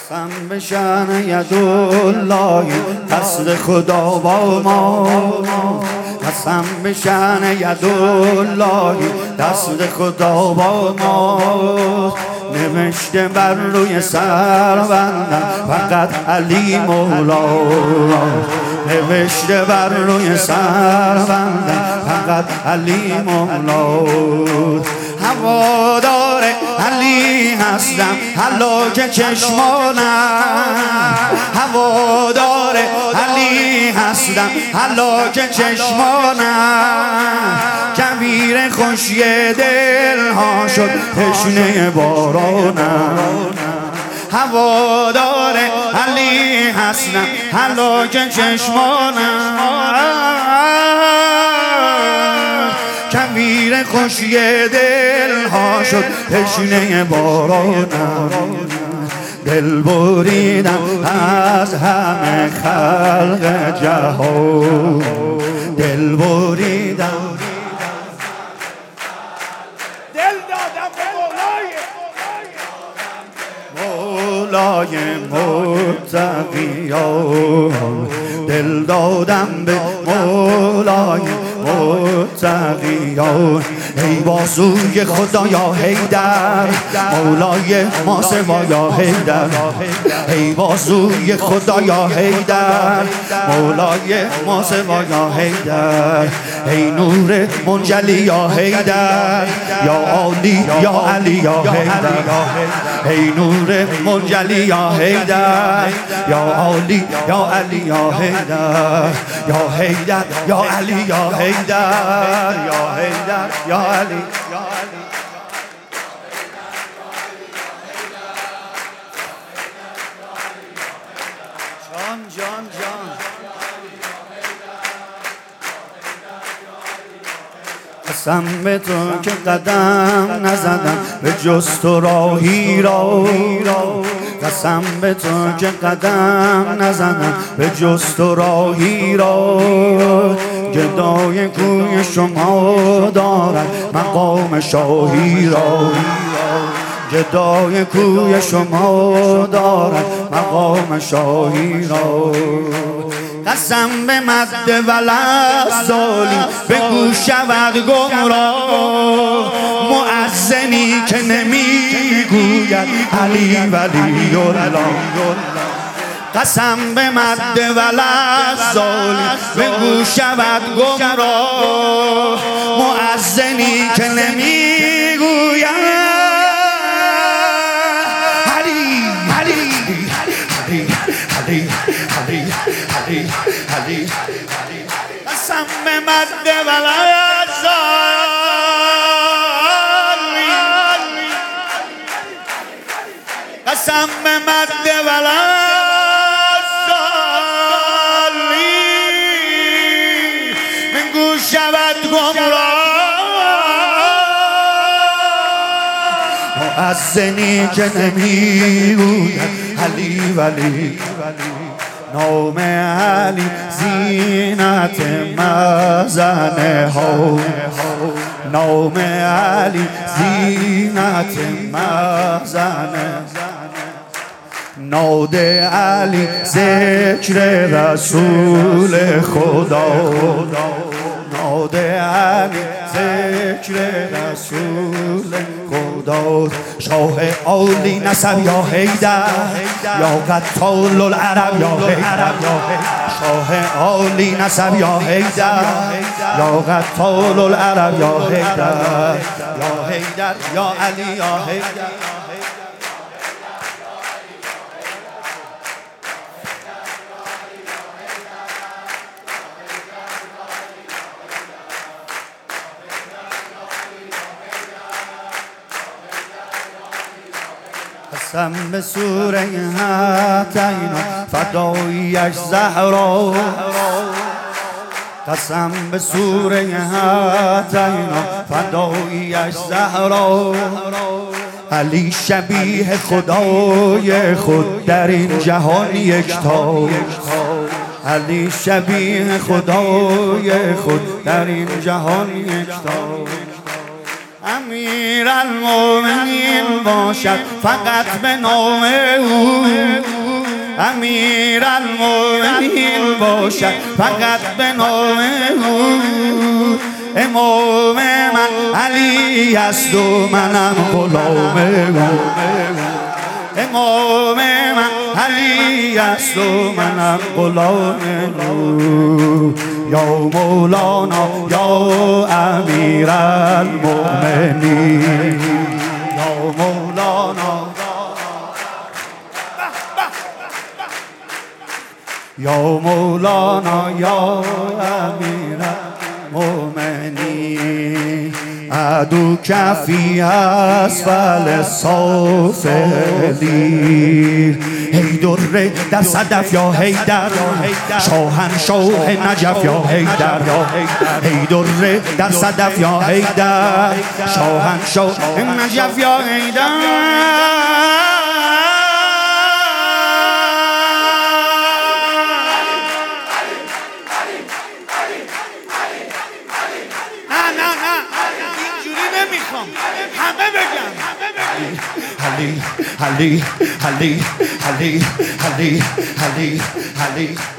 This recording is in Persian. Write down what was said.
قسم به شأن یدالله قصد خدا با ما، قسم به شأن یدالله قصد خدا با ما. نوشته بر روی سربندم فقط علی مولا، نوشته بر روی سربندم فقط علی مولا. هوادار علی هستم هلاک چشمانم، هوادار علی هستم هلاک چشمانم. کویر خوشی دل ها شد تشنه بارانم، هوادار علی هستم هلاک چشمانم. کویر خوشی دل ها شد تشنه بارانم. دل بریدم از همه خلق جهان، دل بریدم دل دادم به مولای متقیان، دل دادم به مولای متقیان. ای بازوی خدا یا حیدر، مولای ما سوا یا حیدر. ای بازوی خدا یا حیدر، مولای ما سوا یا حیدر. ای نور منجلی یا حیدر، یا عالی یا علی یا حیدر. ای نور منجلی یا حیدر، یا عالی یا علی یا حیدر. یا حیدر یا علی یا حیدر، یا حیدر یا علی یا علی. جان جان جان قسم به تو که قدم نزدم به جز تو راهی را، قسم به تو که قدم نزدم به جز تو راهی را. گدای کوی شما دارد مقام شاهی را، گدای کوی شما دارد مقام شاهی را. قسم به مد ولسالی بگو شود گمراه، مؤذنی که نمیگوید علی ولی الله. قسم به مد ولسالی بگو شود گمراه، مؤذنی که نمیگوید علی علی علی علی علی علی علی. قسم به مد ولسالی، قسم به مد ولسالی بگو شود گمراه، مؤذنی که نمیگوید علی ولی. نام علی زینت مزنه ها، نام علی زینت مزنه. ناد علی ذکر رسول خدا، ناد علی ذکر رسول خدا. شاه عالی نسب یا حیدر، یا قتال العرب یا حیدر. شاه عالی نسب یا حیدر، یا قتال العرب یا حیدر. یا حیدر یا علی یا حیدر. قسم به سوره هاتینا فدایش زهرا، قسم به سوره هاتینا فدایش زهرا. علی شبیه خدای خود در این جهان یکتا، علی شبیه خدای خود در این جهان یکتا. امیرالمومنین باشد فقط به نام او، امیرالمومنین باشد فقط به نام او. امام من علی است و منم غلام او، امام من علی است و منم غلام او. یا مولانا یا امیرالمومنین، یا مولانا یا مولانا یا امیرالمومنین. عدو کفی اسفل سافلی، هی دره در صدف یا حیدر، شاهنشاه نجف یا حیدر، هی دره در صدف یا حیدر، شاهنشاه نجف یا حیدر. همه بگم علی علی علی علی علی علی علی